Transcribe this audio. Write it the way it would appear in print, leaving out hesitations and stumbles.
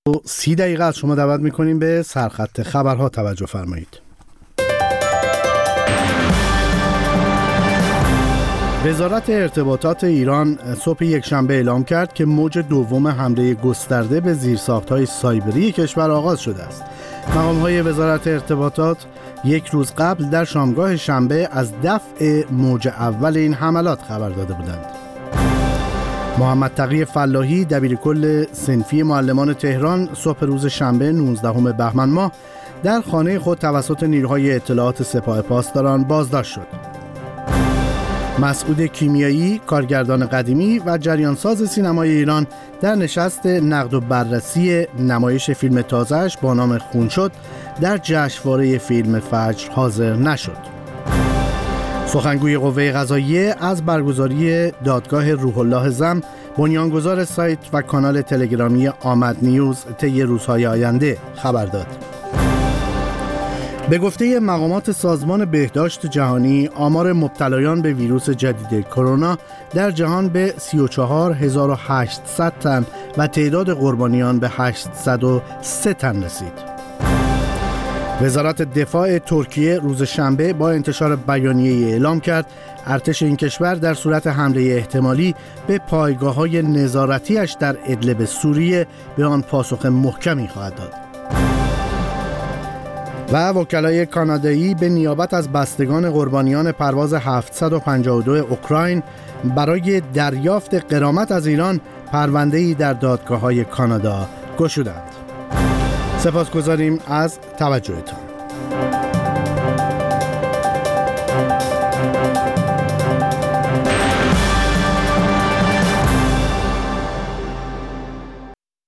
30 دقیقه از شما دعوت میکنیم به سرخط خبرها توجه فرمایید. وزارت ارتباطات ایران صبح یکشنبه اعلام کرد که موج دوم حمله گسترده به زیرساخت‌های سایبری کشور آغاز شده است. مقام‌های وزارت ارتباطات یک روز قبل در شامگاه شنبه از دفع موج اول این حملات خبر داده بودند. محمد تقی فلاحی دبیرکل صنفی معلمان تهران صبح روز شنبه 19 بهمن ماه در خانه خود توسط نیروهای اطلاعات سپاه پاسداران بازداشت شد. مسعود کیمیایی، کارگردان قدیمی و جریانساز سینمای ایران در نشست نقد و بررسی نمایش فیلم تازه‌اش با نام خون شد در جشنواره فیلم فجر حاضر نشد. سخنگوی قوه قضاییه از برگزاری دادگاه روح الله زم، بنیانگذار سایت و کانال تلگرامی آمد نیوز طی روزهای آینده خبر داد. به گفته مقامات سازمان بهداشت جهانی، آمار مبتلایان به ویروس جدید کرونا در جهان به 34800 تن و تعداد قربانیان به 803 تن رسید. وزارت دفاع ترکیه روز شنبه با انتشار بیانیه‌ای اعلام کرد ارتش این کشور در صورت حمله احتمالی به پایگاه‌های نظارتی‌اش در ادلب سوریه به آن پاسخ محکمی خواهد داد. و وکلای کانادایی به نیابت از بستگان قربانیان پرواز 752 اوکراین برای دریافت غرامت از ایران پرونده‌ای در دادگاه‌های کانادا گشودند. سپاسگزاریم از توجهتان.